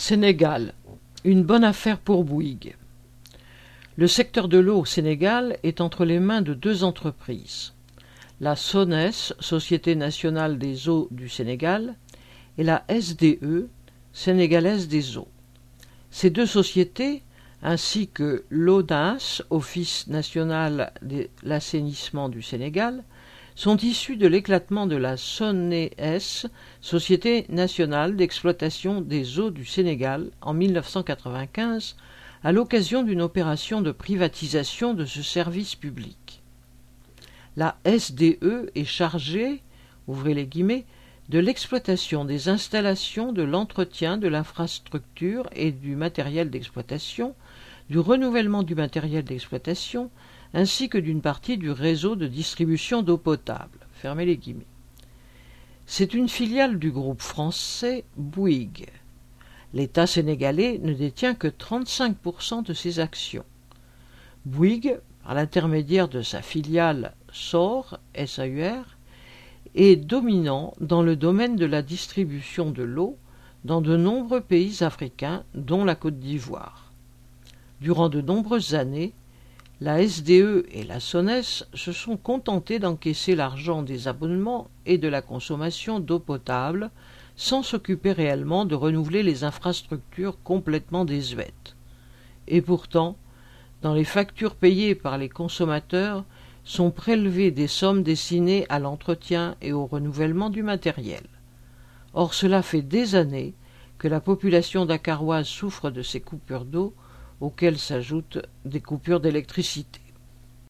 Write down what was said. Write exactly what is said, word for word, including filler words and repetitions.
Sénégal, une bonne affaire pour Bouygues. Le secteur de l'eau au Sénégal est entre les mains de deux entreprises, la SONES, Société nationale des eaux du Sénégal, et la S D E, Sénégalaise des eaux. Ces deux sociétés, ainsi que l'ONAS, Office national de l'assainissement du Sénégal, sont issues de l'éclatement de la SONES, Société nationale d'exploitation des eaux du Sénégal, en mille neuf cent quatre-vingt-quinze, à l'occasion d'une opération de privatisation de ce service public. La S D E est chargée, ouvrez les guillemets, de l'exploitation des installations, de l'entretien de l'infrastructure et du matériel d'exploitation, du renouvellement du matériel d'exploitation, ainsi que d'une partie du réseau de distribution d'eau potable. Fermez les guillemets. C'est une filiale du groupe français Bouygues. L'État sénégalais ne détient que trente-cinq pour cent de ses actions. Bouygues, par l'intermédiaire de sa filiale S O R, S A U R, est dominant dans le domaine de la distribution de l'eau dans de nombreux pays africains, dont la Côte d'Ivoire. Durant de nombreuses années, la S D E et la SONES se sont contentées d'encaisser l'argent des abonnements et de la consommation d'eau potable sans s'occuper réellement de renouveler les infrastructures complètement désuètes. Et pourtant, dans les factures payées par les consommateurs, sont prélevées des sommes destinées à l'entretien et au renouvellement du matériel. Or, cela fait des années que la population dakaroise souffre de ces coupures d'eau, auxquelles s'ajoutent des coupures d'électricité.